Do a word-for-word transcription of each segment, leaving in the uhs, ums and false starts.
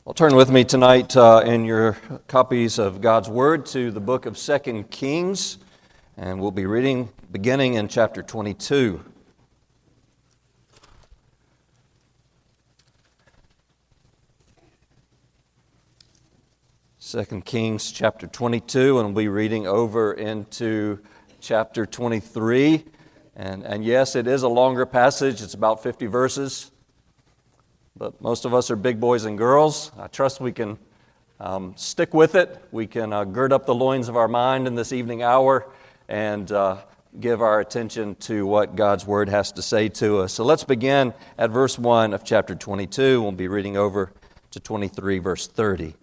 Well, turn with me tonight uh, in your copies of God's Word to the book of Second Kings, and we'll be reading beginning in chapter twenty-two. Second Kings chapter twenty-two, and we'll be reading over into chapter twenty-three. And, and yes, it is a longer passage. It's about fifty verses. But most of us are big boys and girls. I trust we can um, stick with it. We can uh, gird up the loins of our mind in this evening hour and uh, give our attention to what God's Word has to say to us. So let's begin at verse one of chapter twenty-two. We'll be reading over to twenty-three, verse thirty.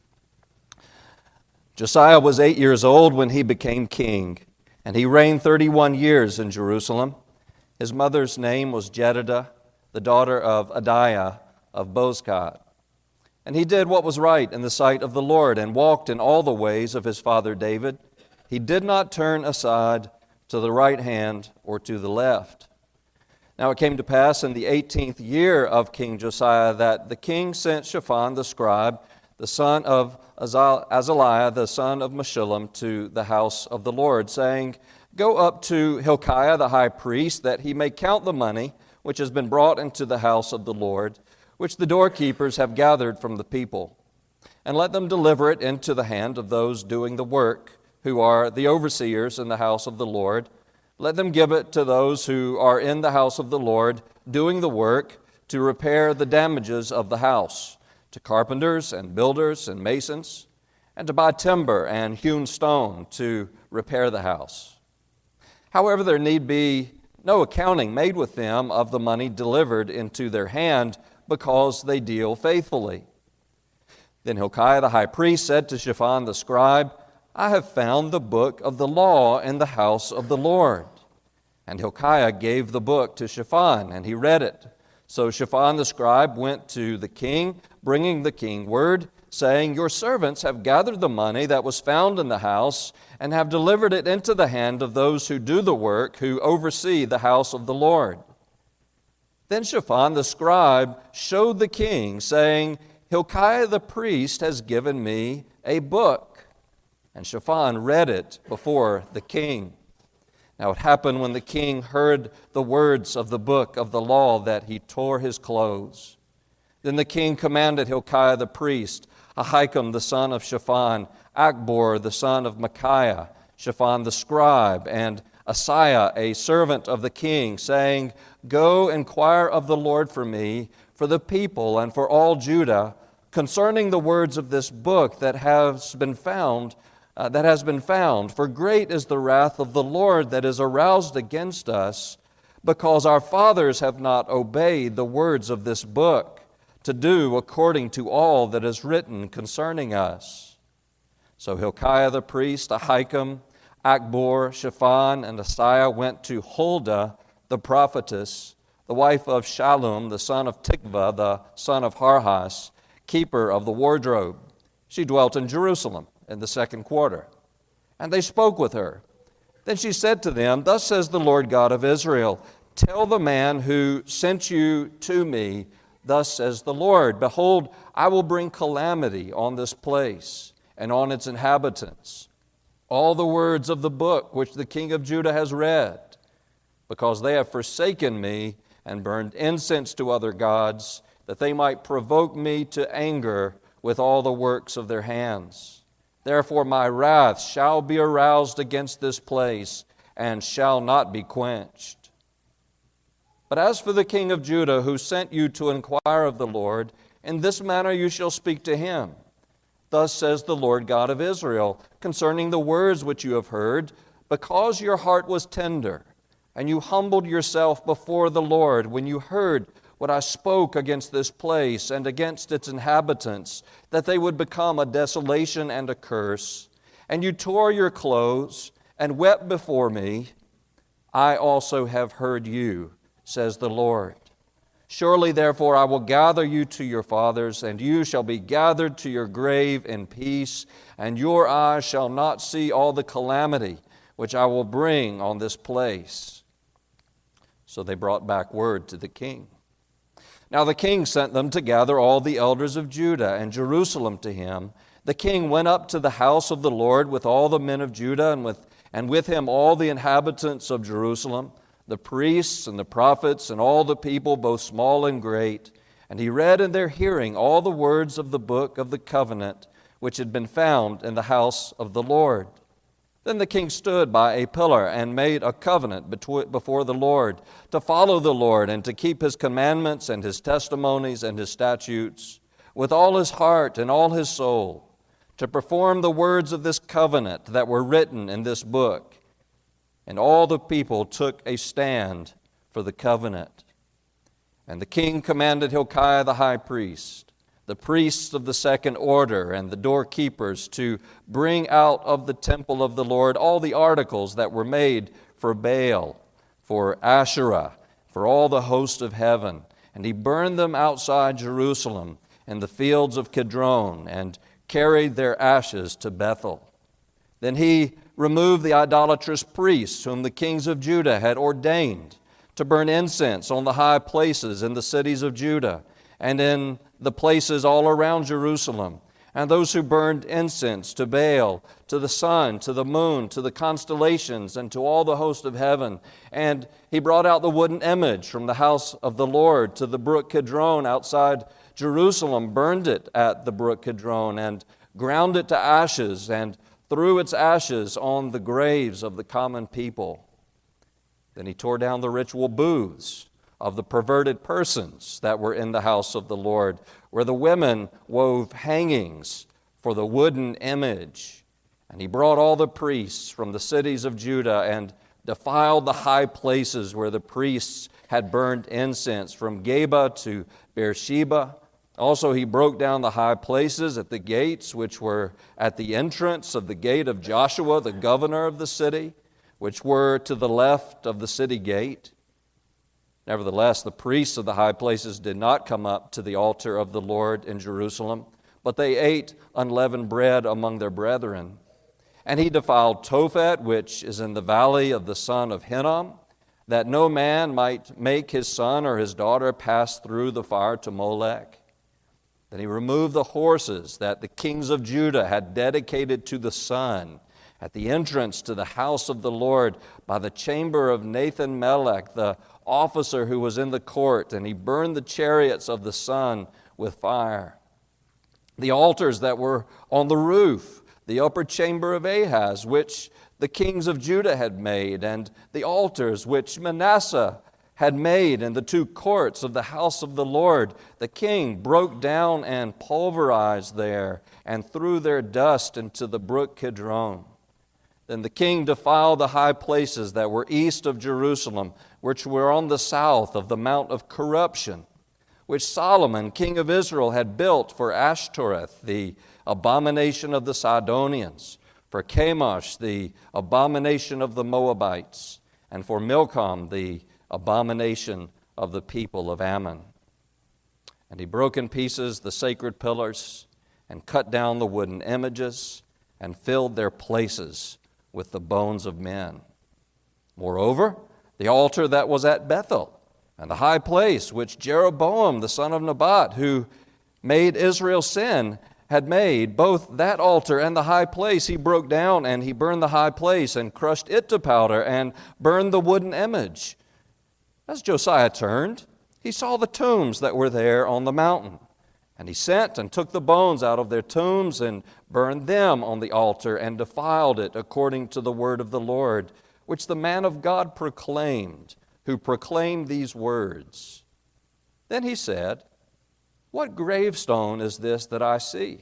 Josiah was eight years old when he became king, and he reigned thirty-one years in Jerusalem. His mother's name was Jedidah, the daughter of Adiah of Bozkath. And he did what was right in the sight of the Lord and walked in all the ways of his father David. He did not turn aside to the right hand or to the left. Now it came to pass in the eighteenth year of King Josiah that the king sent Shaphan the scribe, the son of Azaliah, the son of Meshullam, to the house of the Lord, saying, "Go up to Hilkiah the high priest, that he may count the money which has been brought into the house of the Lord, which the doorkeepers have gathered from the people. And let them deliver it into the hand of those doing the work, who are the overseers in the house of the Lord. Let them give it to those who are in the house of the Lord, doing the work, to repair the damages of the house, to carpenters and builders and masons, and to buy timber and hewn stone to repair the house. However, there need be no accounting made with them of the money delivered into their hand, because they deal faithfully." Then Hilkiah the high priest said to Shaphan the scribe, "I have found the book of the law in the house of the Lord." And Hilkiah gave the book to Shaphan, and he read it. So Shaphan the scribe went to the king, bringing the king word, saying, "Your servants have gathered the money that was found in the house, and have delivered it into the hand of those who do the work, who oversee the house of the Lord." Then Shaphan the scribe showed the king, saying, "Hilkiah the priest has given me a book." And Shaphan read it before the king. Now it happened when the king heard the words of the book of the law that he tore his clothes. Then the king commanded Hilkiah the priest, Ahikam the son of Shaphan, Achbor the son of Micaiah, Shaphan the scribe, and Asaiah, a servant of the king, saying, "Go inquire of the Lord for me, for the people, and for all Judah, concerning the words of this book that has been found, uh, that has been found. For great is the wrath of the Lord that is aroused against us, because our fathers have not obeyed the words of this book, to do according to all that is written concerning us." So Hilkiah the priest, Ahikam, Achbor, Shaphan, and Asaiah went to Huldah the prophetess, the wife of Shallum, the son of Tikvah, the son of Harhas, keeper of the wardrobe. She dwelt in Jerusalem in the second quarter. And they spoke with her. Then she said to them, "Thus says the Lord God of Israel, tell the man who sent you to me, thus says the Lord, behold, I will bring calamity on this place and on its inhabitants, all the words of the book which the king of Judah has read, because they have forsaken me and burned incense to other gods, that they might provoke me to anger with all the works of their hands. Therefore my wrath shall be aroused against this place and shall not be quenched. But as for the king of Judah, who sent you to inquire of the Lord, in this manner you shall speak to him. Thus says the Lord God of Israel, concerning the words which you have heard, because your heart was tender, and you humbled yourself before the Lord when you heard what I spoke against this place and against its inhabitants, that they would become a desolation and a curse, and you tore your clothes and wept before me, I also have heard you, says the Lord. Surely, therefore, I will gather you to your fathers, and you shall be gathered to your grave in peace, and your eyes shall not see all the calamity which I will bring on this place." So they brought back word to the king. Now the king sent them to gather all the elders of Judah and Jerusalem to him. The king went up to the house of the Lord with all the men of Judah, and with, and with him all the inhabitants of Jerusalem, the priests and the prophets and all the people, both small and great. And he read in their hearing all the words of the book of the covenant, which had been found in the house of the Lord. Then the king stood by a pillar and made a covenant before the Lord, to follow the Lord and to keep his commandments and his testimonies and his statutes with all his heart and all his soul, to perform the words of this covenant that were written in this book. And all the people took a stand for the covenant. And the king commanded Hilkiah the high priest, the priests of the second order, and the doorkeepers to bring out of the temple of the Lord all the articles that were made for Baal, for Asherah, for all the host of heaven. And he burned them outside Jerusalem in the fields of Kidron, and carried their ashes to Bethel. Then he removed the idolatrous priests whom the kings of Judah had ordained to burn incense on the high places in the cities of Judah and in the places all around Jerusalem, and those who burned incense to Baal, to the sun, to the moon, to the constellations, and to all the host of heaven. And he brought out the wooden image from the house of the Lord to the brook Kidron outside Jerusalem, burned it at the brook Kidron, and ground it to ashes, and threw its ashes on the graves of the common people. Then he tore down the ritual booths of the perverted persons that were in the house of the Lord, where the women wove hangings for the wooden image. And he brought all the priests from the cities of Judah and defiled the high places where the priests had burned incense, from Geba to Beersheba. Also he broke down the high places at the gates, which were at the entrance of the gate of Joshua, the governor of the city, which were to the left of the city gate. Nevertheless, the priests of the high places did not come up to the altar of the Lord in Jerusalem, but they ate unleavened bread among their brethren. And he defiled Tophet, which is in the valley of the son of Hinnom, that no man might make his son or his daughter pass through the fire to Molech. Then he removed the horses that the kings of Judah had dedicated to the sun at the entrance to the house of the Lord by the chamber of Nathan Melech, the officer who was in the court, and he burned the chariots of the sun with fire. The altars that were on the roof, the upper chamber of Ahaz, which the kings of Judah had made, and the altars which Manasseh had made in the two courts of the house of the Lord, the king broke down and pulverized there, and threw their dust into the brook Kidron. Then the king defiled the high places that were east of Jerusalem, which were on the south of the Mount of Corruption, which Solomon, king of Israel, had built for Ashtoreth, the abomination of the Sidonians, for Chemosh, the abomination of the Moabites, and for Milcom, the abomination of the people of Ammon. And he broke in pieces the sacred pillars, and cut down the wooden images, and filled their places with the bones of men. Moreover, the altar that was at Bethel, and the high place which Jeroboam the son of Nebat, who made Israel sin, had made, both that altar and the high place he broke down, and he burned the high place, and crushed it to powder, and burned the wooden image. As Josiah turned, he saw the tombs that were there on the mountain. And he sent and took the bones out of their tombs and burned them on the altar and defiled it according to the word of the Lord, which the man of God proclaimed, who proclaimed these words. Then he said, "What gravestone is this that I see?"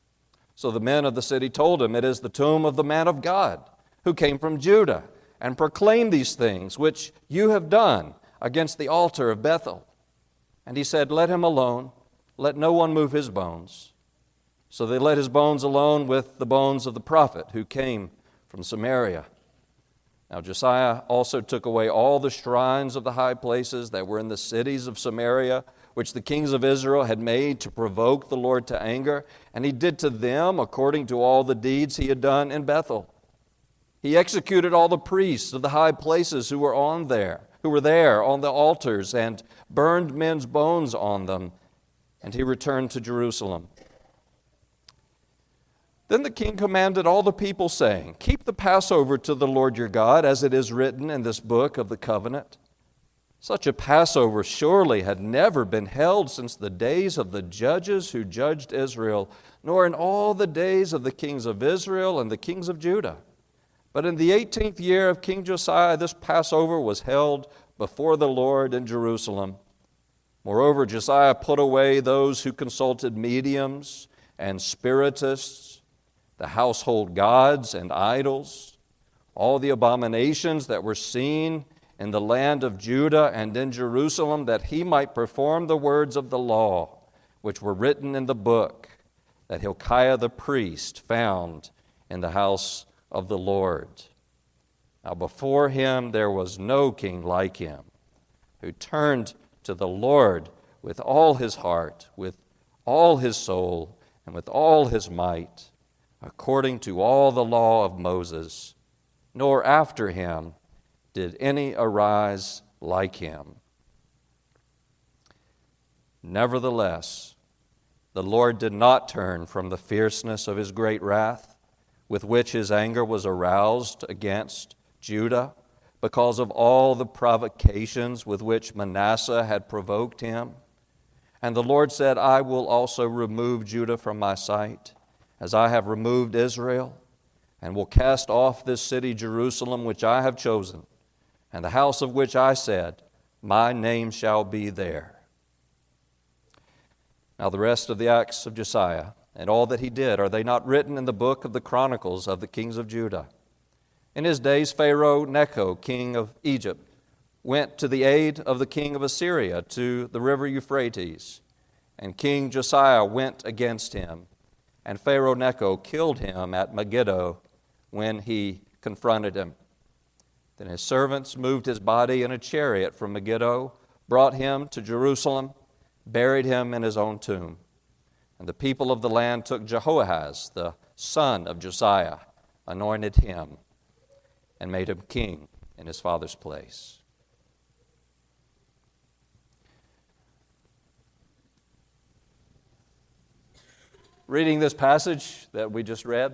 So the men of the city told him, "It is the tomb of the man of God, who came from Judah, and proclaimed these things which you have done against the altar of Bethel." And he said, "Let him alone. Let no one move his bones." So they let his bones alone with the bones of the prophet who came from Samaria. Now Josiah also took away all the shrines of the high places that were in the cities of Samaria, which the kings of Israel had made to provoke the Lord to anger, and he did to them according to all the deeds he had done in Bethel. He executed all the priests of the high places who were on there, who were there on the altars and burned men's bones on them, and he returned to Jerusalem. Then the king commanded all the people, saying, "Keep the Passover to the Lord your God, as it is written in this book of the covenant." Such a Passover surely had never been held since the days of the judges who judged Israel, nor in all the days of the kings of Israel and the kings of Judah. But in the eighteenth year of King Josiah, this Passover was held before the Lord in Jerusalem. Moreover, Josiah put away those who consulted mediums and spiritists, the household gods and idols, all the abominations that were seen in the land of Judah and in Jerusalem, that he might perform the words of the law, which were written in the book that Hilkiah the priest found in the house of the Lord. Now before him there was no king like him, who turned to the Lord with all his heart, with all his soul, and with all his might, according to all the law of Moses, nor after him did any arise like him. Nevertheless, the Lord did not turn from the fierceness of his great wrath, with which his anger was aroused against Judah, because of all the provocations with which Manasseh had provoked him. And the Lord said, "I will also remove Judah from my sight, as I have removed Israel, and will cast off this city Jerusalem, which I have chosen, and the house of which I said, my name shall be there." Now the rest of the acts of Josiah and all that he did, are they not written in the book of the Chronicles of the kings of Judah? In his days Pharaoh Necho, king of Egypt, went to the aid of the king of Assyria to the river Euphrates, and King Josiah went against him, and Pharaoh Necho killed him at Megiddo when he confronted him. Then his servants moved his body in a chariot from Megiddo, brought him to Jerusalem, buried him in his own tomb. And the people of the land took Jehoahaz, the son of Josiah, anointed him, and made him king in his father's place. Reading this passage that we just read,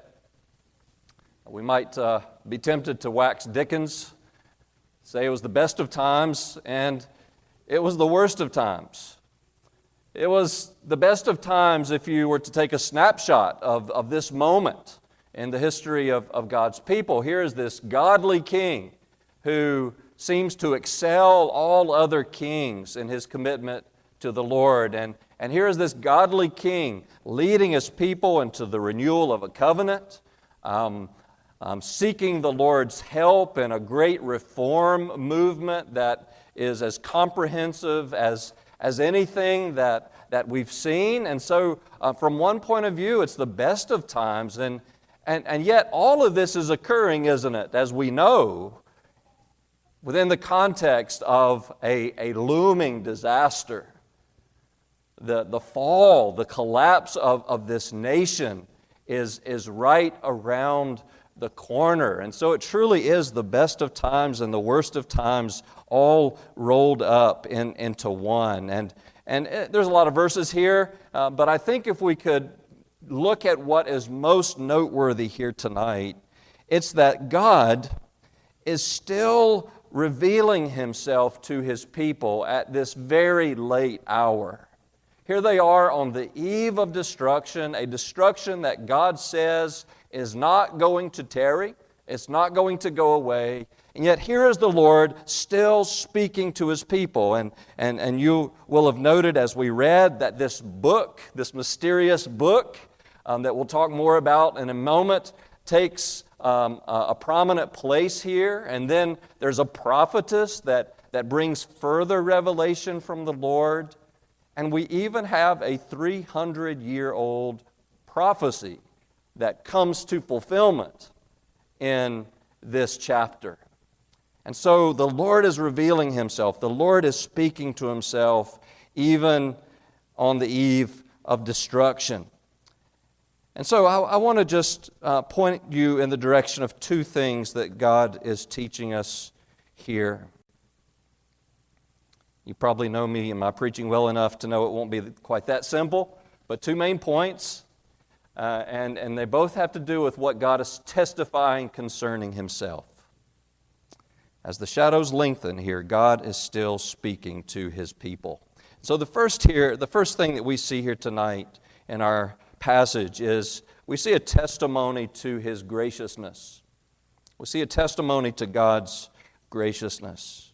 we might uh, be tempted to wax Dickens, say it was the best of times, and it was the worst of times. It was the best of times if you were to take a snapshot of, of this moment in the history of, of God's people. Here is this godly king who seems to excel all other kings in his commitment to the Lord. And, and here is this godly king leading his people into the renewal of a covenant, um, um, seeking the Lord's help in a great reform movement that is as comprehensive as, as anything that, that we've seen. And so uh, from one point of view, it's the best of times. And, and, and yet all of this is occurring, isn't it, as we know, within the context of a, a looming disaster. The, the fall, the collapse of, of this nation is, is right around the corner. And so it truly is the best of times and the worst of times all rolled up in, into one. And, and it, there's a lot of verses here, uh, but I think if we could look at what is most noteworthy here tonight, it's that God is still revealing Himself to His people at this very late hour. Here they are on the eve of destruction, a destruction that God says is not going to tarry, it's not going to go away, and yet here is the Lord still speaking to His people. And, and, and you will have noted as we read that this book, this mysterious book um, that we'll talk more about in a moment, takes um, a, a prominent place here. And then there's a prophetess that, that brings further revelation from the Lord. And we even have a three hundred year old prophecy that comes to fulfillment in this chapter. And so the Lord is revealing Himself. The Lord is speaking to Himself even on the eve of destruction. And so I, I want to just uh, point you in the direction of two things that God is teaching us here. You probably know me and my preaching well enough to know it won't be quite that simple, but two main points, uh, and, and they both have to do with what God is testifying concerning Himself. As the shadows lengthen here, God is still speaking to His people. So the first here, the first thing that we see here tonight in our passage is we see a testimony to His graciousness. We see a testimony to God's graciousness.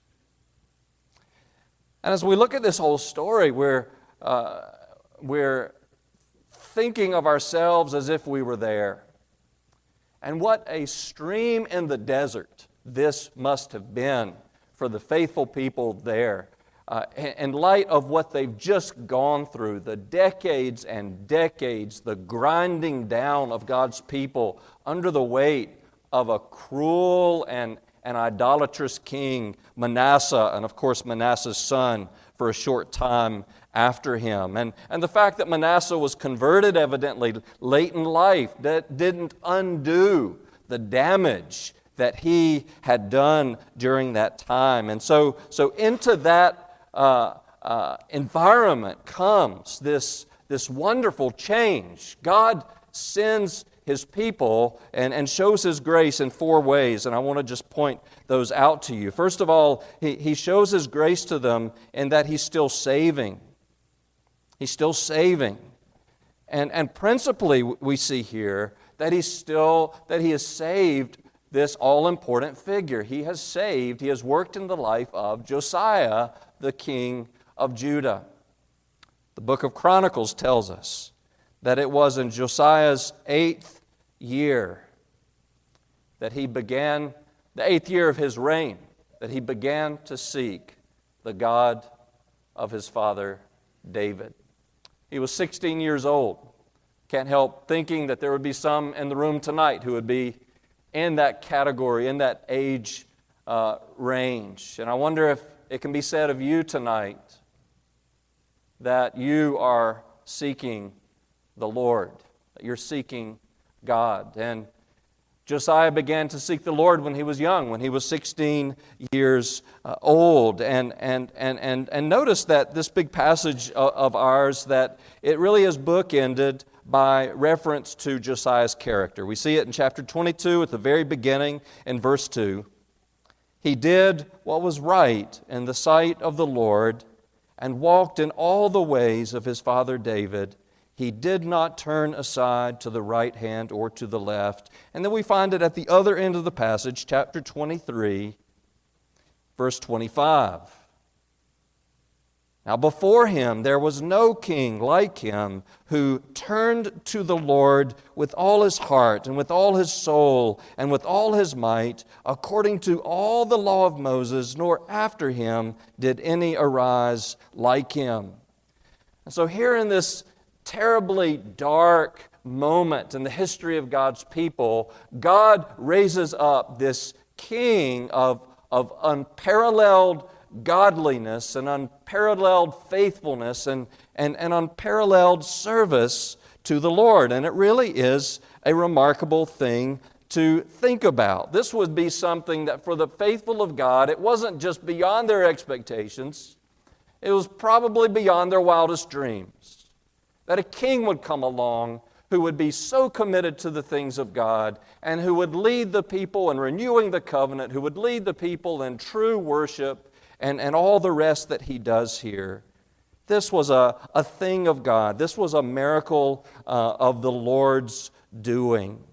And as we look at this whole story, we're, uh, we're thinking of ourselves as if we were there. And what a stream in the desert this must have been for the faithful people there. Uh, in light of what they've just gone through, the decades and decades, the grinding down of God's people under the weight of a cruel and an idolatrous king, Manasseh, and of course Manasseh's son for a short time after him. And, and the fact that Manasseh was converted evidently late in life, that didn't undo the damage that he had done during that time. And so, so into that uh, uh, environment comes this, this wonderful change. God sends His people and, and shows His grace in four ways, and I want to just point those out to you. First of all, He, he shows His grace to them in that He's still saving. He's still saving. And, and principally we see here that He's still, that He has saved this all-important figure. He has saved, He has worked in the life of Josiah, the king of Judah. The book of Chronicles tells us that it was in Josiah's eighth year that he began, the eighth year of his reign, that he began to seek the God of his father David. He was sixteen years old. Can't help thinking that there would be some in the room tonight who would be in that category, in that age uh, range. And I wonder if it can be said of you tonight that you are seeking the Lord, that you're seeking God. And Josiah began to seek the Lord when he was young, when he was sixteen years uh, old. And, and, and, and, and notice that this big passage of, of ours, that it really is bookended by reference to Josiah's character. We see it in chapter twenty-two at the very beginning in verse two. He did what was right in the sight of the Lord and walked in all the ways of his father David. He did not turn aside to the right hand or to the left. And then we find it at the other end of the passage, chapter twenty-three, verse twenty-five. Now before him there was no king like him who turned to the Lord with all his heart and with all his soul and with all his might, according to all the law of Moses, nor after him did any arise like him. And so here in this terribly dark moment in the history of God's people, God raises up this king of, of unparalleled godliness and unparalleled faithfulness and, and, and unparalleled service to the Lord. And it really is a remarkable thing to think about. This would be something that for the faithful of God, it wasn't just beyond their expectations, it was probably beyond their wildest dreams. That a king would come along who would be so committed to the things of God and who would lead the people in renewing the covenant, who would lead the people in true worship, And, and all the rest that he does here. This was a, a thing of God. This was a miracle uh, of the Lord's doing.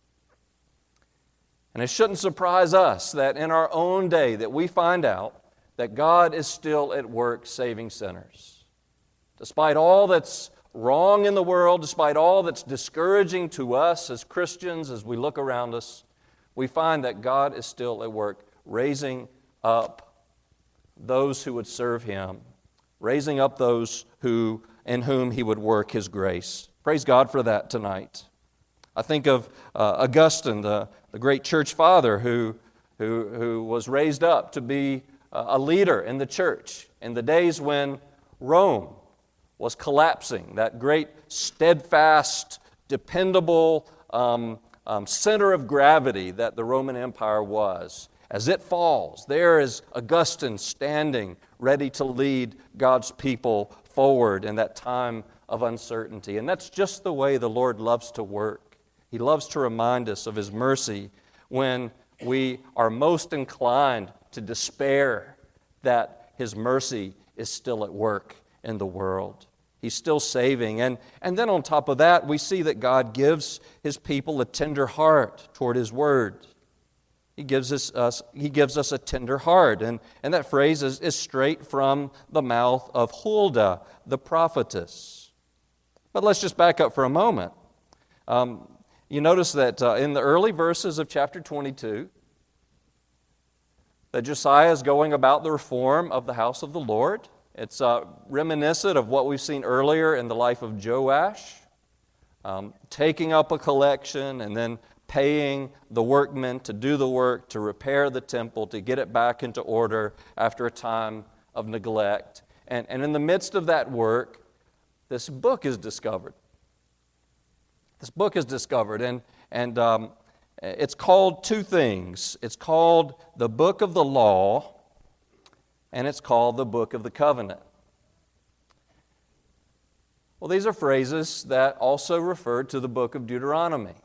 And it shouldn't surprise us that in our own day that we find out that God is still at work saving sinners. Despite all that's wrong in the world, despite all that's discouraging to us as Christians as we look around us, we find that God is still at work raising up those who would serve Him, raising up those who in whom He would work His grace. Praise God for that tonight. I think of uh, Augustine, the, the great church father who, who, who was raised up to be a leader in the church in the days when Rome was collapsing, that great steadfast, dependable um, um, center of gravity that the Roman Empire was. As it falls, there is Augustine standing, ready to lead God's people forward in that time of uncertainty. And that's just the way the Lord loves to work. He loves to remind us of His mercy when we are most inclined to despair that His mercy is still at work in the world. He's still saving. And, and then on top of that, we see that God gives His people a tender heart toward His Word. He gives us, us, he gives us a tender heart. And, and that phrase is, is straight from the mouth of Huldah, the prophetess. But let's just back up for a moment. Um, you notice that uh, in the early verses of chapter twenty-two, that Josiah is going about the reform of the house of the Lord. It's uh, reminiscent of what we've seen earlier in the life of Joash, um, taking up a collection and then paying the workmen to do the work, to repair the temple, to get it back into order after a time of neglect. And, and in the midst of that work, this book is discovered. This book is discovered, and, and um, it's called two things. It's called the Book of the Law, and it's called the Book of the Covenant. Well, these are phrases that also refer to the book of Deuteronomy.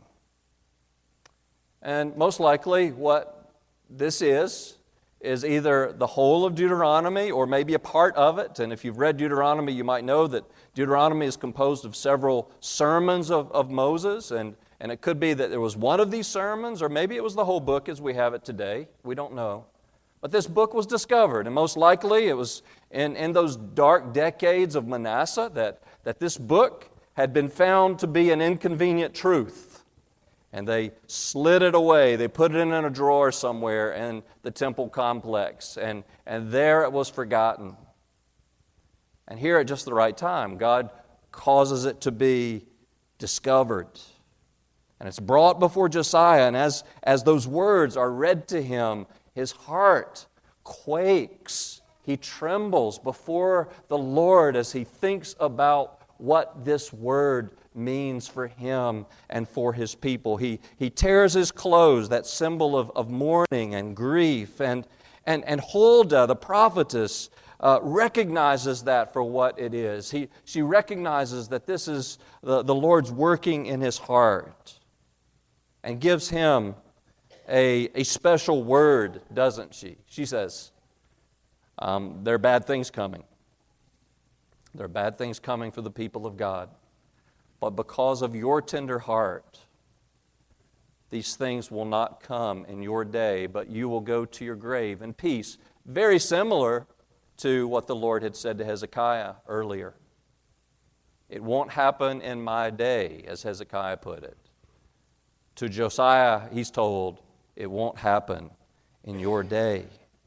And most likely what this is, is either the whole of Deuteronomy or maybe a part of it. And if you've read Deuteronomy, you might know that Deuteronomy is composed of several sermons of, of Moses. And, and it could be that there was one of these sermons, or maybe it was the whole book as we have it today. We don't know. But this book was discovered, and most likely it was in, in those dark decades of Manasseh that, that this book had been found to be an inconvenient truth. And they slid it away. They put it in a drawer somewhere in the temple complex, and, and there it was forgotten. And here at just the right time, God causes it to be discovered. And it's brought before Josiah, and as, as those words are read to him, his heart quakes. He trembles before the Lord as he thinks about what this word means for him and for his people. He, he tears his clothes, that symbol of, of mourning and grief. And, and, and Huldah, the prophetess, uh, recognizes that for what it is. He, she recognizes that this is the, the Lord's working in his heart and gives him A, a special word, doesn't she? She says, um, there are bad things coming. There are bad things coming for the people of God. But because of your tender heart, these things will not come in your day, but you will go to your grave in peace. Very similar to what the Lord had said to Hezekiah earlier. It won't happen in my day, as Hezekiah put it. To Josiah, he's told, it won't happen in your day.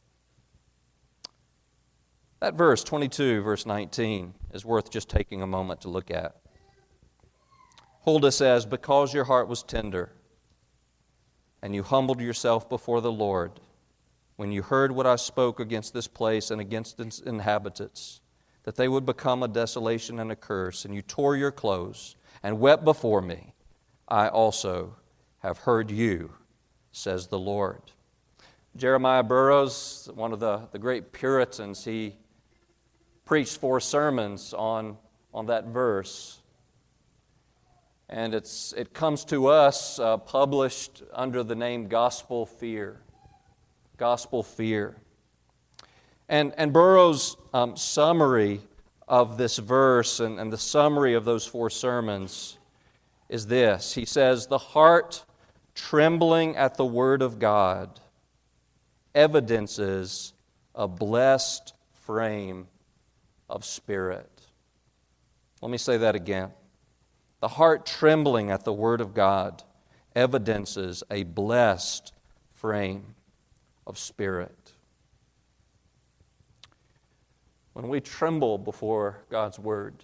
That verse, twenty-two, verse nineteen, is worth just taking a moment to look at. Huldah says, because your heart was tender, and you humbled yourself before the Lord, when you heard what I spoke against this place and against its inhabitants, that they would become a desolation and a curse, and you tore your clothes and wept before me, I also have heard you, says the Lord. Jeremiah Burroughs, one of the, the great Puritans, he preached four sermons on, on that verse. And it's it comes to us uh, published under the name Gospel Fear. Gospel Fear. And, and Burroughs' um, summary of this verse and, and the summary of those four sermons is this. He says, the heart trembling at the Word of God evidences a blessed frame of spirit. Let me say that again. The heart trembling at the Word of God evidences a blessed frame of spirit. When we tremble before God's Word,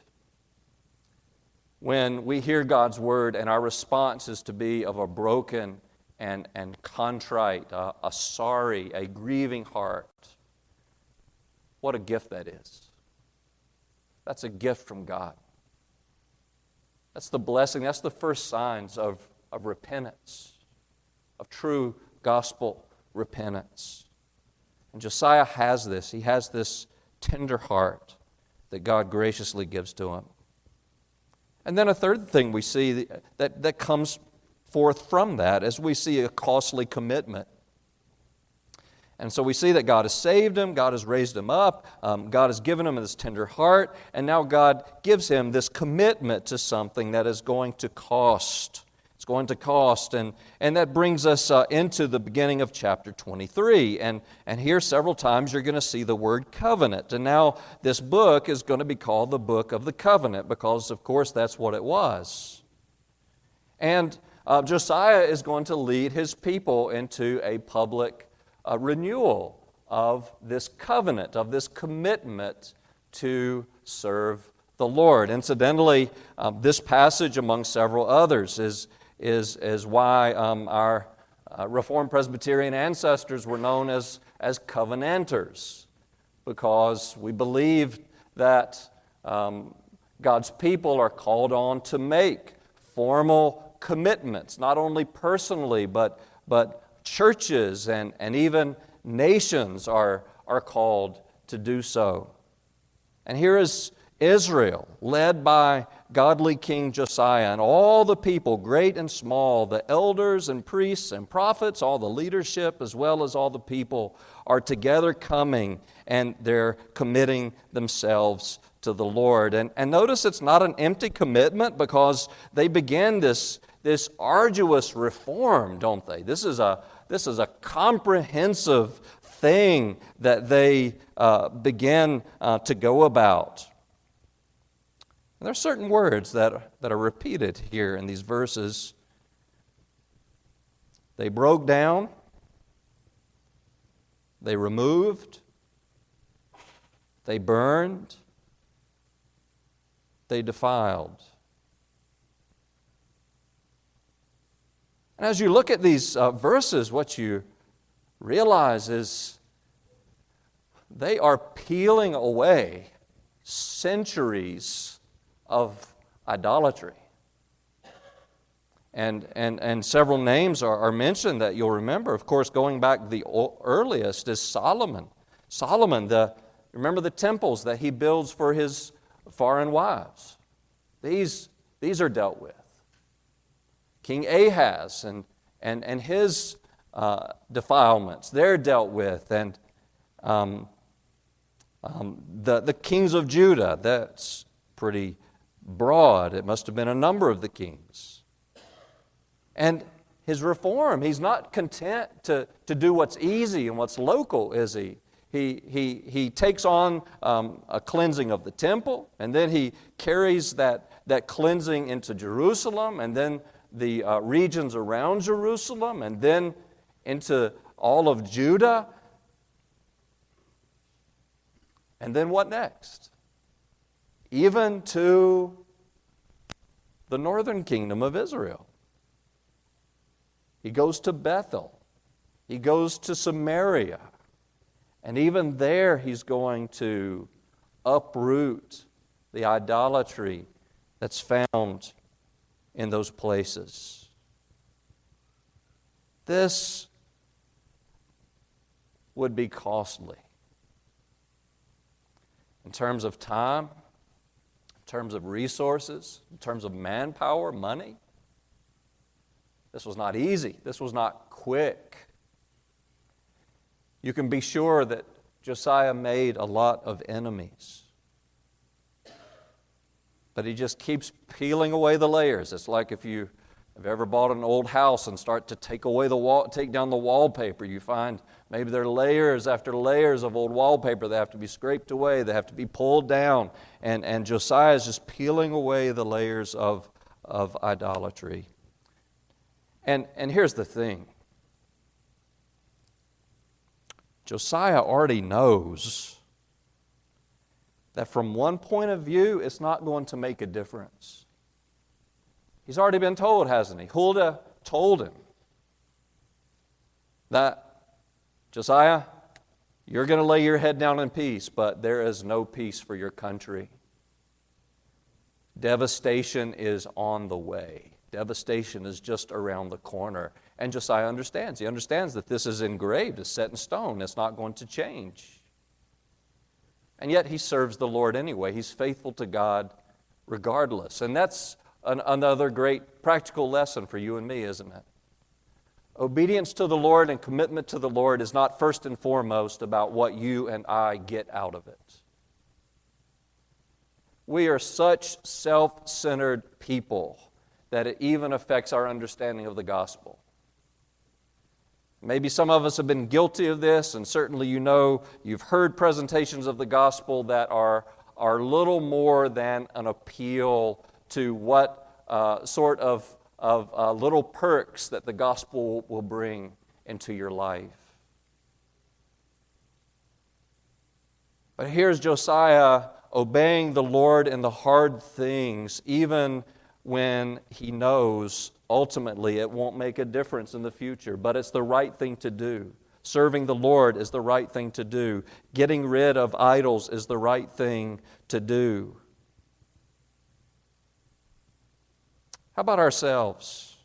when we hear God's Word and our response is to be of a broken and, and contrite, a, a sorry, a grieving heart, what a gift that is. That's a gift from God. That's the blessing, that's the first signs of, of repentance, of true gospel repentance. And Josiah has this. He has this tender heart that God graciously gives to him. And then a third thing we see that, that comes forth from that is we see a costly commitment. And so we see that God has saved him, God has raised him up, um, God has given him this tender heart, and now God gives him this commitment to something that is going to cost. It's going to cost, and, and that brings us uh, into the beginning of chapter twenty-three. And, and here several times you're going to see the word covenant. And now this book is going to be called the Book of the Covenant because, of course, that's what it was. And uh, Josiah is going to lead his people into a public a renewal of this covenant, of this commitment to serve the Lord. Incidentally, um, this passage, among several others, is, is, is why um, our uh, Reformed Presbyterian ancestors were known as, as covenanters, because we believed that um, God's people are called on to make formal commitments, not only personally, but, but churches and, and even nations are, are called to do so. And here is Israel, led by godly King Josiah, and all the people, great and small, the elders and priests and prophets, all the leadership as well as all the people are together coming, and they're committing themselves to the Lord. And, and notice it's not an empty commitment, because they begin this, this arduous reform, don't they? This is a This is a comprehensive thing that they uh, begin uh, to go about. And there are certain words that, that are repeated here in these verses. They broke down, they removed, they burned, they defiled. And as you look at these uh, verses, what you realize is they are peeling away centuries of idolatry. And, and, and several names are, are mentioned that you'll remember. Of course, going back, the earliest is Solomon. Solomon, the, remember the temples that he builds for his foreign wives. These, these are dealt with. King Ahaz and, and, and his uh, defilements, they're dealt with. And um, um, the, the kings of Judah, that's pretty broad. It must have been a number of the kings. And his reform, he's not content to, to do what's easy and what's local, is he? He, he, he takes on um, a cleansing of the temple, and then he carries that, that cleansing into Jerusalem, and then the uh, regions around Jerusalem, and then into all of Judah. And then what next? Even to the northern kingdom of Israel. He goes to Bethel. He goes to Samaria. And even there he's going to uproot the idolatry that's found in those places. This would be costly in terms of time, in terms of resources, in terms of manpower, money. This was not easy. This was not quick. You can be sure that Josiah made a lot of enemies. But he just keeps peeling away the layers. It's like if you have ever bought an old house and start to take away the wall, take down the wallpaper, you find maybe there are layers after layers of old wallpaper that have to be scraped away, they have to be pulled down. And, and Josiah is just peeling away the layers of, of idolatry. And, and here's the thing. Josiah already knows that from one point of view, it's not going to make a difference. He's already been told, hasn't he? Huldah told him that, Josiah, you're going to lay your head down in peace, but there is no peace for your country. Devastation is on the way. Devastation is just around the corner. And Josiah understands. He understands that this is engraved, it's set in stone. It's not going to change. And yet he serves the Lord anyway. He's faithful to God regardless. And that's an, another great practical lesson for you and me, isn't it? Obedience to the Lord and commitment to the Lord is not first and foremost about what you and I get out of it. We are such self-centered people that it even affects our understanding of the gospel. Maybe some of us have been guilty of this, and certainly you know you've heard presentations of the gospel that are, are little more than an appeal to what uh, sort of, of uh, little perks that the gospel will bring into your life. But here's Josiah obeying the Lord in the hard things, even when he knows ultimately it won't make a difference in the future, but it's the right thing to do. Serving the Lord is the right thing to do. Getting rid of idols is the right thing to do. How about ourselves?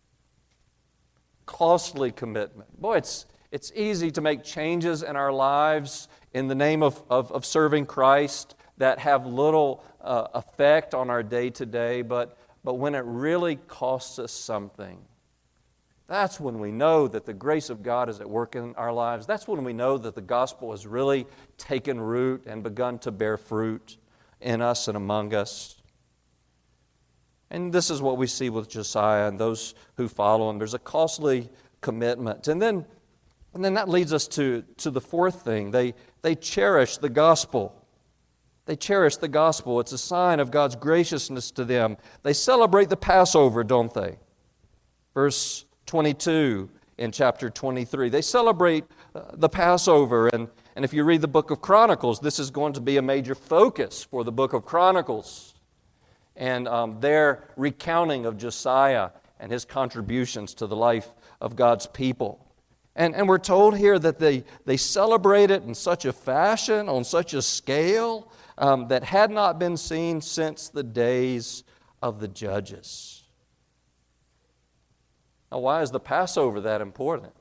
Costly commitment. Boy, it's, it's easy to make changes in our lives in the name of, of, of serving Christ that have little uh, effect on our day-to-day, but, but when it really costs us something, that's when we know that the grace of God is at work in our lives. That's when we know that the gospel has really taken root and begun to bear fruit in us and among us. And this is what we see with Josiah and those who follow him. There's a costly commitment. And then, and then that leads us to, to the fourth thing. They, they cherish the gospel. They cherish the gospel. It's a sign of God's graciousness to them. They celebrate the Passover, don't they? Verse twenty-two in chapter twenty-three. They celebrate uh, the Passover. And, and if you read the book of Chronicles, this is going to be a major focus for the book of Chronicles. And um, their recounting of Josiah and his contributions to the life of God's people. And, and we're told here that they, they celebrate it in such a fashion, on such a scale, um, that had not been seen since the days of the judges. Now, why is the Passover that important?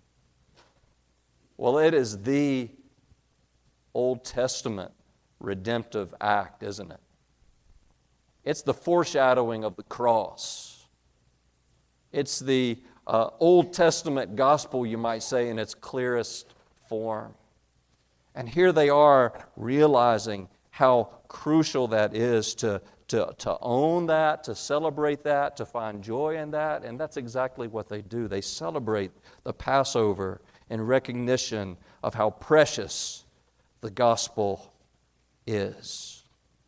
Well, it is the Old Testament redemptive act, isn't it? It's the foreshadowing of the cross. It's the uh, Old Testament gospel, you might say, in its clearest form. And here they are realizing how crucial that is to, to, to own that, to celebrate that, to find joy in that. And that's exactly what they do. They celebrate the Passover in recognition of how precious the gospel is.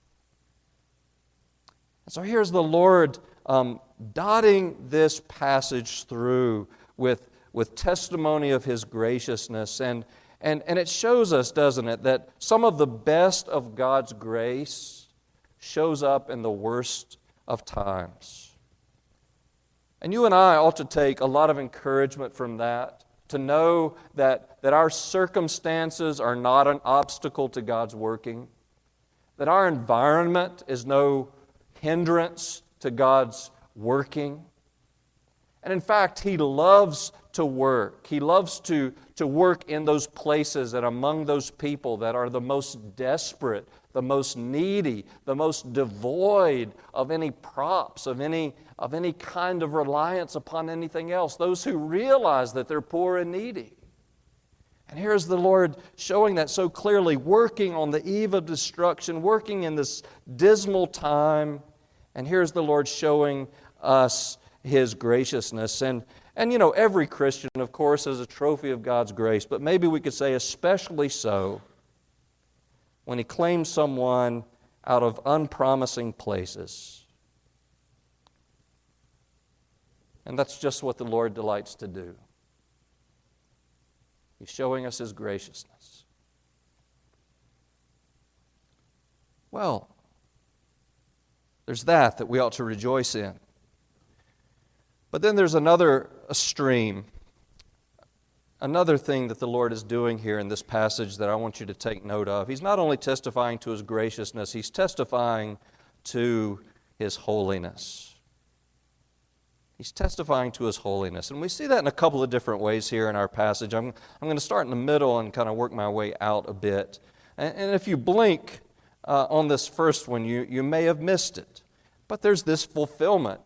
And so here's the Lord um, dotting this passage through with, with testimony of His graciousness. And, and, and it shows us, doesn't it, that some of the best of God's grace shows up in the worst of times. And you and I ought to take a lot of encouragement from that, to know that, that our circumstances are not an obstacle to God's working, that our environment is no hindrance to God's working. And in fact, He loves to work. He loves to, to work in those places and among those people that are the most desperate, the most needy, the most devoid of any props, of any, of any kind of reliance upon anything else. Those who realize that they're poor and needy. And here's the Lord showing that so clearly, working on the eve of destruction, working in this dismal time. And here's the Lord showing us His graciousness. And, and you know, every Christian, of course, is a trophy of God's grace, but maybe we could say especially so when He claims someone out of unpromising places. And that's just what the Lord delights to do. He's showing us His graciousness. Well, there's that that we ought to rejoice in. But then there's another stream, another thing that the Lord is doing here in this passage that I want you to take note of. He's not only testifying to His graciousness, He's testifying to His holiness. He's testifying to His holiness. And we see that in a couple of different ways here in our passage. I'm, I'm going to start in the middle and kind of work my way out a bit. And, and if you blink uh, on this first one, you, you may have missed it. But there's this fulfillment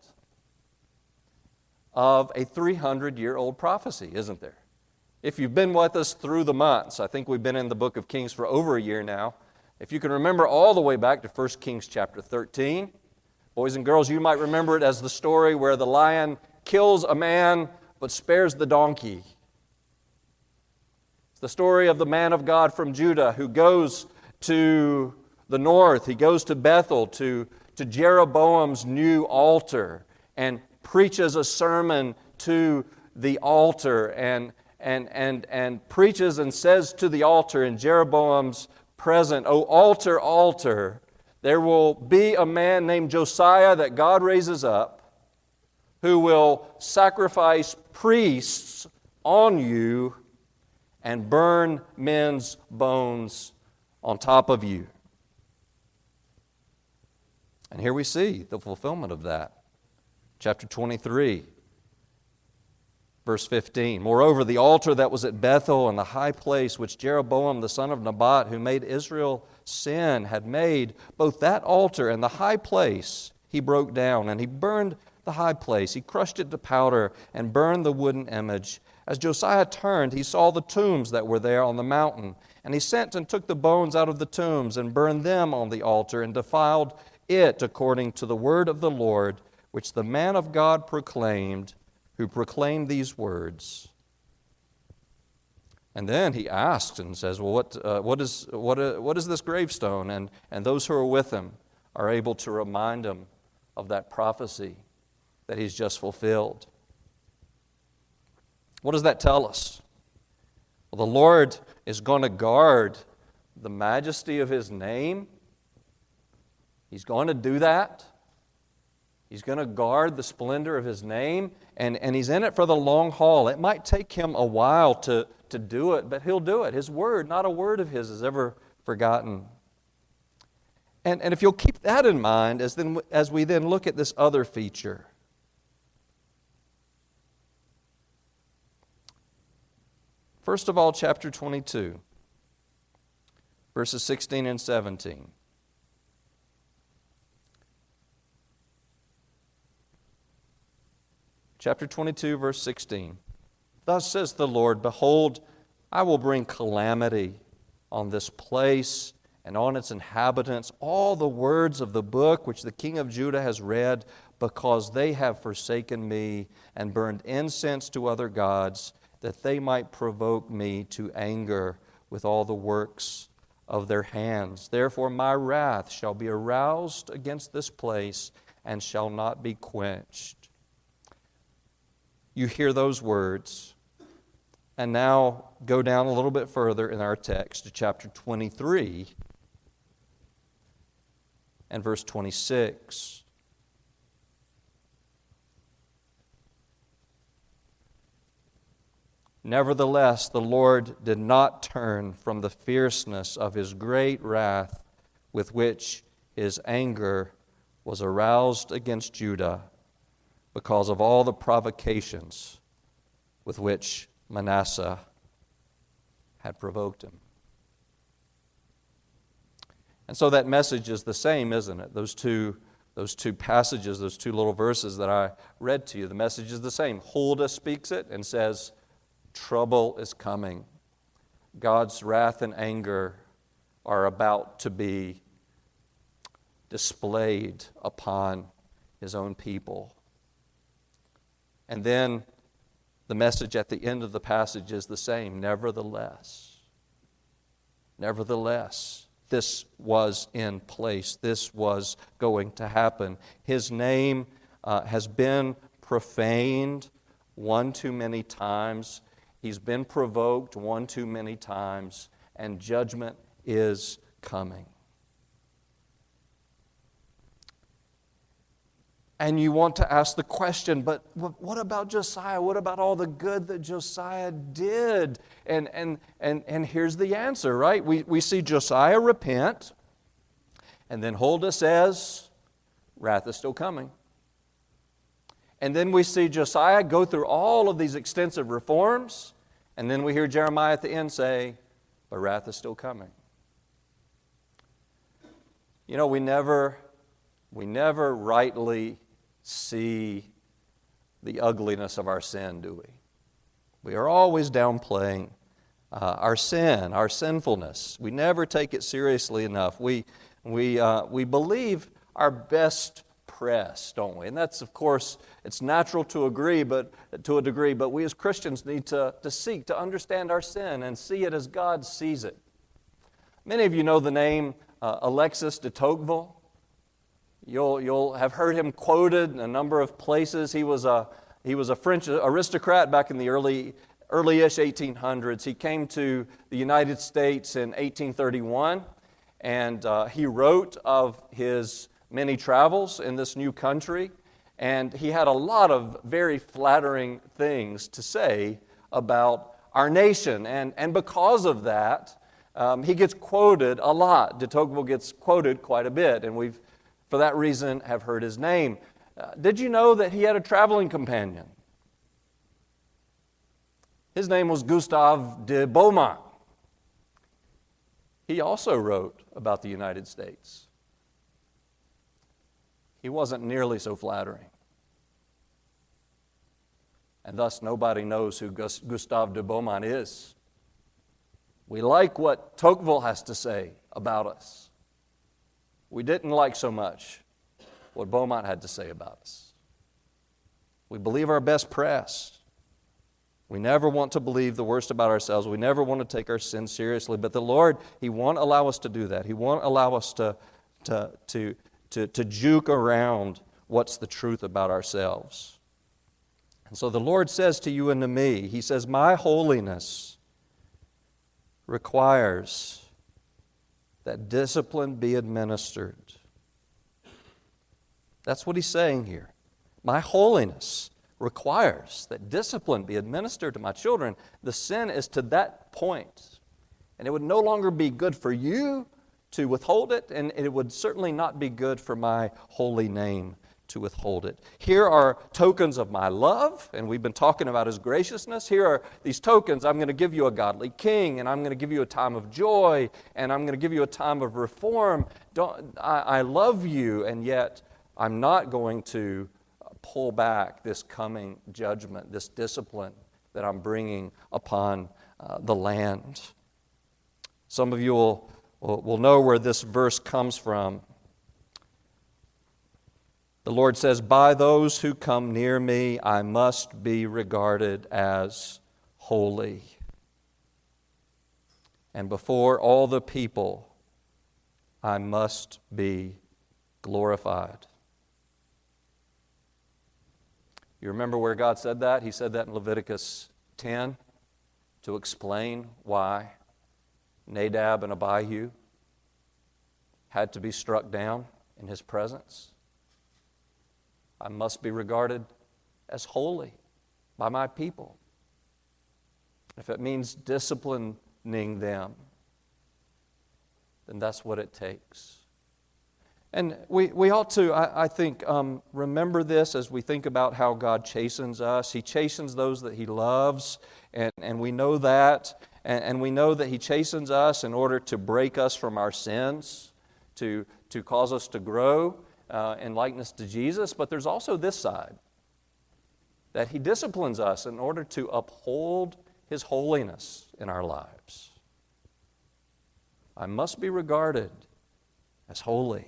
of a three hundred year old prophecy, isn't there? If you've been with us through the months, I think we've been in the book of Kings for over a year now. If you can remember all the way back to First Kings chapter thirteen, boys and girls, you might remember it as the story where the lion kills a man but spares the donkey. It's the story of the man of God from Judah who goes to the north. He goes to Bethel, to, to Jeroboam's new altar, and preaches a sermon to the altar, and And, and, and preaches and says to the altar in Jeroboam's present, "O altar, altar, there will be a man named Josiah that God raises up who will sacrifice priests on you and burn men's bones on top of you." And here we see the fulfillment of that. Chapter twenty-three. Verse fifteen, "Moreover, the altar that was at Bethel and the high place which Jeroboam the son of Nebat, who made Israel sin, had made, both that altar and the high place he broke down, and he burned the high place. He crushed it to powder and burned the wooden image. As Josiah turned, he saw the tombs that were there on the mountain, and he sent and took the bones out of the tombs and burned them on the altar and defiled it according to the word of the Lord, which the man of God proclaimed, who proclaimed these words." And then he asks and says, well, what, uh, what, is, what, uh, what is this gravestone? And, and those who are with him are able to remind him of that prophecy that he's just fulfilled. What does that tell us? Well, the Lord is going to guard the majesty of his name. He's going to do that. He's going to guard the splendor of his name, and, and he's in it for the long haul. It might take him a while to, to do it, but he'll do it. His word, not a word of his is ever forgotten. And, and if you'll keep that in mind as, then, as we then look at this other feature. First of all, chapter twenty-two, verses sixteen and seventeen. Chapter twenty-two, verse sixteen. "Thus says the Lord, behold, I will bring calamity on this place and on its inhabitants, all the words of the book which the king of Judah has read, because they have forsaken me and burned incense to other gods, that they might provoke me to anger with all the works of their hands. Therefore my wrath shall be aroused against this place and shall not be quenched." You hear those words, and now go down a little bit further in our text to chapter twenty-three and verse twenty-six. "Nevertheless, the Lord did not turn from the fierceness of his great wrath with which his anger was aroused against Judah, because of all the provocations with which Manasseh had provoked him." And so that message is the same, isn't it? Those two, those two passages, those two little verses that I read to you, the message is the same. Huldah speaks it and says, trouble is coming. God's wrath and anger are about to be displayed upon his own people. And then the message at the end of the passage is the same. Nevertheless, nevertheless, this was in place. This was going to happen. His name uh, has been profaned one too many times. He's been provoked one too many times, and judgment is coming. And you want to ask the question, but what about Josiah? What about all the good that Josiah did? And and and and here's the answer, right? We we see Josiah repent, and then Huldah says, wrath is still coming. And then we see Josiah go through all of these extensive reforms, and then we hear Jeremiah at the end say, but wrath is still coming. You know, we never, we never rightly see the ugliness of our sin, do we? We are always downplaying uh, our sin, our sinfulness. We never take it seriously enough. We, we, uh, we believe our best press, don't we? And that's, of course, it's natural to agree, but to a degree, but we as Christians need to, to seek to understand our sin and see it as God sees it. Many of you know the name uh, Alexis de Tocqueville. You'll, you'll have heard him quoted in a number of places. He was a, he was a French aristocrat back in the early, early-ish eighteen hundreds. He came to the United States in eighteen thirty-one, and uh, he wrote of his many travels in this new country, and he had a lot of very flattering things to say about our nation. And, and because of that, um, he gets quoted a lot. De Tocqueville gets quoted quite a bit, and we've, for that reason, have heard his name. Uh, did you know that he had a traveling companion? His name was Gustave de Beaumont. He also wrote about the United States. He wasn't nearly so flattering. And thus, nobody knows who Gustave de Beaumont is. We like what Tocqueville has to say about us. We didn't like so much what Beaumont had to say about us. We believe our best press. We never want to believe the worst about ourselves. We never want to take our sin seriously. But the Lord, He won't allow us to do that. He won't allow us to, to, to, to, to juke around what's the truth about ourselves. And so the Lord says to you and to me, He says, my holiness requires that discipline be administered. That's what He's saying here. My holiness requires that discipline be administered to my children. The sin is to that point. And it would no longer be good for you to withhold it, and it would certainly not be good for my holy name to withhold it. Here are tokens of my love, and we've been talking about His graciousness. Here are these tokens. I'm going to give you a godly king, and I'm going to give you a time of joy, and I'm going to give you a time of reform. Don't, I, I love you, and yet I'm not going to pull back this coming judgment, this discipline that I'm bringing upon uh, the land. Some of you will, will, will know where this verse comes from. The Lord says, by those who come near me, I must be regarded as holy. And before all the people, I must be glorified. You remember where God said that? He said that in Leviticus ten to explain why Nadab and Abihu had to be struck down in His presence. I must be regarded as holy by my people. If it means disciplining them, then that's what it takes. And we, we ought to, I, I think, um, remember this as we think about how God chastens us. He chastens those that He loves, and, and we know that. And, and we know that He chastens us in order to break us from our sins, to, to cause us to grow uh, in likeness to Jesus. But there's also this side, that He disciplines us in order to uphold His holiness in our lives. I must be regarded as holy.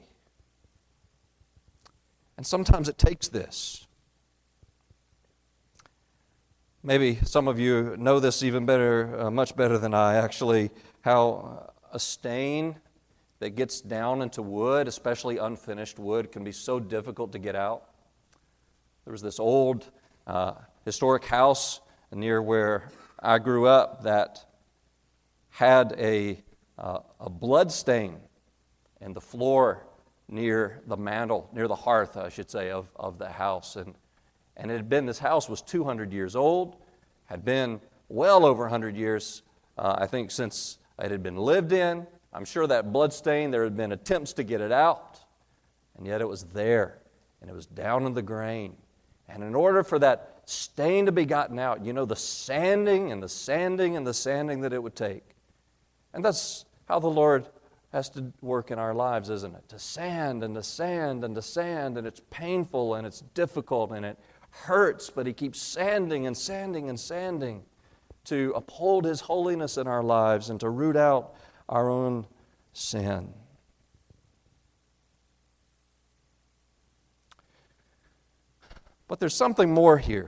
And sometimes it takes this. Maybe some of you know this even better, uh, much better than I actually, how a stain that gets down into wood, especially unfinished wood, can be so difficult to get out. There was this old uh, historic house near where I grew up that had a, uh, a blood stain in the floor near the mantle, near the hearth, I should say, of, of the house. And, and it had been, this house was two hundred years old, had been well over one hundred years, uh, I think, since it had been lived in. I'm sure that blood stain, there had been attempts to get it out, and yet it was there, and it was down in the grain. And in order for that stain to be gotten out, you know, the sanding and the sanding and the sanding that it would take. And that's how the Lord has to work in our lives, isn't it? To sand and to sand and to sand, and it's painful and it's difficult and it hurts, but He keeps sanding and sanding and sanding to uphold His holiness in our lives and to root out our own sin. But there's something more here.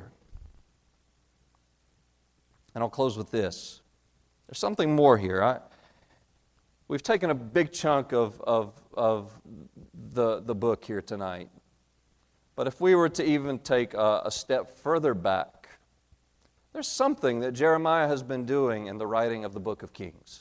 And I'll close with this. There's something more here. I, we've taken a big chunk of, of, of the, the book here tonight. But if we were to even take a, a step further back, there's something that Jeremiah has been doing in the writing of the book of Kings.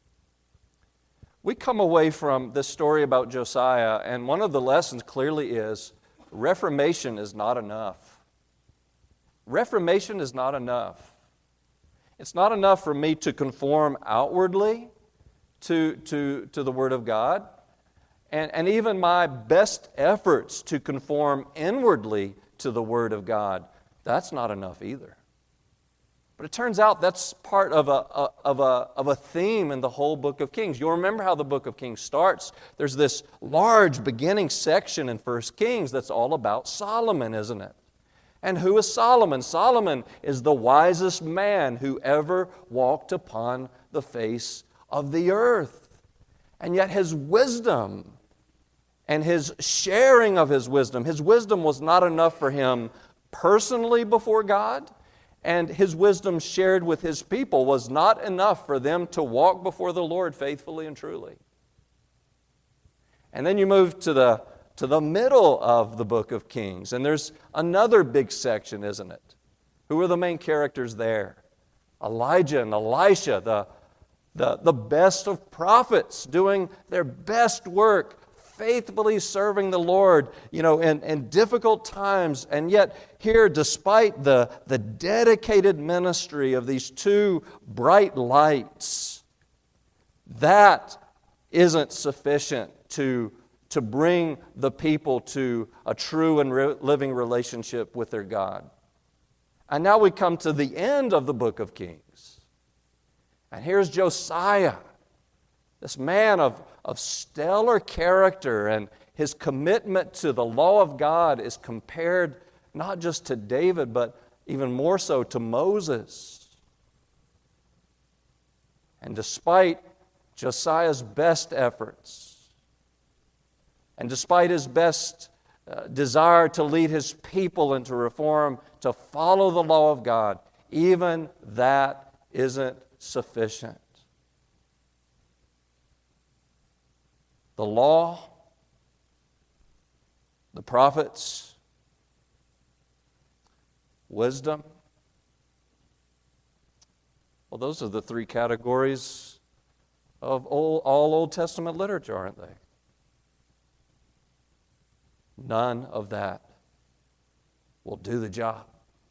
We come away from this story about Josiah, and one of the lessons clearly is reformation is not enough. Reformation is not enough. It's not enough for me to conform outwardly to, to, to the Word of God, and, and even my best efforts to conform inwardly to the Word of God, that's not enough either. But it turns out that's part of a, a, of, a, of a theme in the whole book of Kings. You'll remember how the book of Kings starts. There's this large beginning section in First Kings that's all about Solomon, isn't it? And who is Solomon? Solomon is the wisest man who ever walked upon the face of the earth. And yet his wisdom and his sharing of his wisdom, his wisdom was not enough for him personally before God, and his wisdom shared with his people was not enough for them to walk before the Lord faithfully and truly. And then you move to the to the middle of the book of Kings. And there's another big section, isn't it? Who are the main characters there? Elijah and Elisha, the, the, the best of prophets, doing their best work, faithfully serving the Lord, you know, in, in difficult times. And yet here, despite the, the dedicated ministry of these two bright lights, that isn't sufficient to to bring the people to a true and re- living relationship with their God. And now we come to the end of the book of Kings. And here's Josiah, this man of, of stellar character, and his commitment to the law of God is compared not just to David, but even more so to Moses. And despite Josiah's best efforts, and despite his best uh, desire to lead his people into reform, to follow the law of God, even that isn't sufficient. The law, the prophets, wisdom, well, those are the three categories of all, all Old Testament literature, aren't they? None of that will do the job.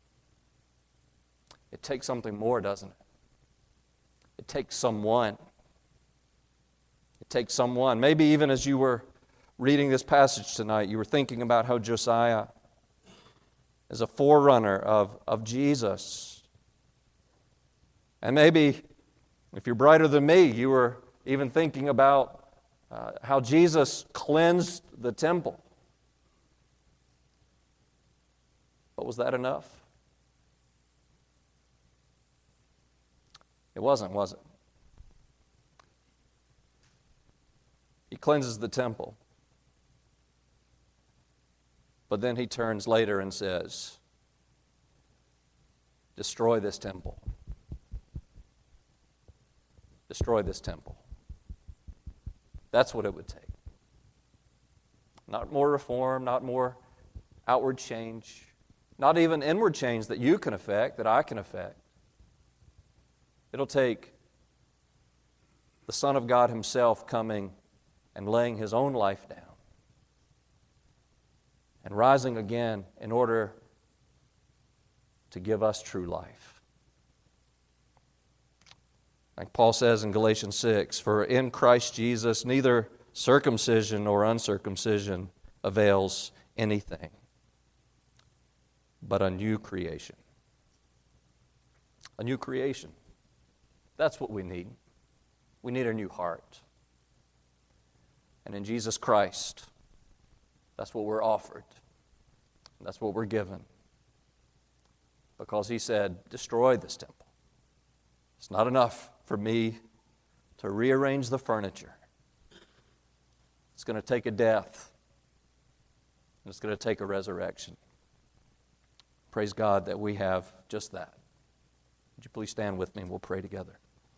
It takes something more, doesn't it? It takes someone. It takes someone. Maybe even as you were reading this passage tonight, you were thinking about how Josiah is a forerunner of, of Jesus. And maybe, if you're brighter than me, you were even thinking about uh, how Jesus cleansed the temple. But was that enough? It wasn't, was it? He cleanses the temple. But then he turns later and says, destroy this temple. Destroy this temple. That's what it would take. Not more reform, not more outward change. Not even inward change that you can affect, that I can affect. It'll take the Son of God Himself coming and laying His own life down and rising again in order to give us true life. Like Paul says in Galatians six, for in Christ Jesus neither circumcision nor uncircumcision avails anything, but a new creation. A new creation. That's what we need. We need a new heart. And in Jesus Christ, that's what we're offered. That's what we're given. Because he said, destroy this temple. It's not enough for me to rearrange the furniture. It's going to take a death. And it's going to take a resurrection. Praise God that we have just that. Would you please stand with me and we'll pray together.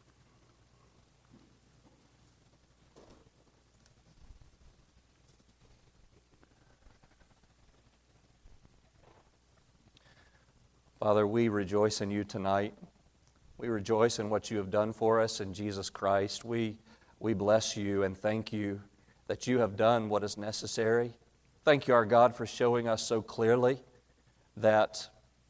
Father, we rejoice in you tonight. We rejoice in what you have done for us in Jesus Christ. We, we bless you and thank you that you have done what is necessary. Thank you, our God, for showing us so clearly that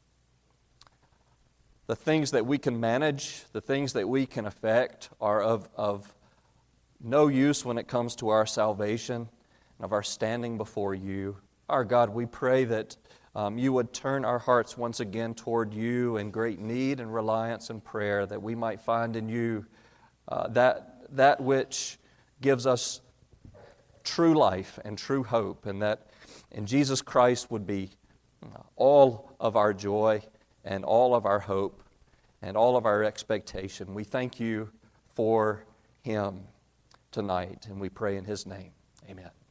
the things that we can manage, the things that we can affect are of, of no use when it comes to our salvation and of our standing before you. Our God, we pray that Um, you would turn our hearts once again toward you in great need and reliance and prayer, that we might find in you uh, that, that which gives us true life and true hope, and that in Jesus Christ would be uh, all of our joy and all of our hope and all of our expectation. We thank you for him tonight, and we pray in his name. Amen.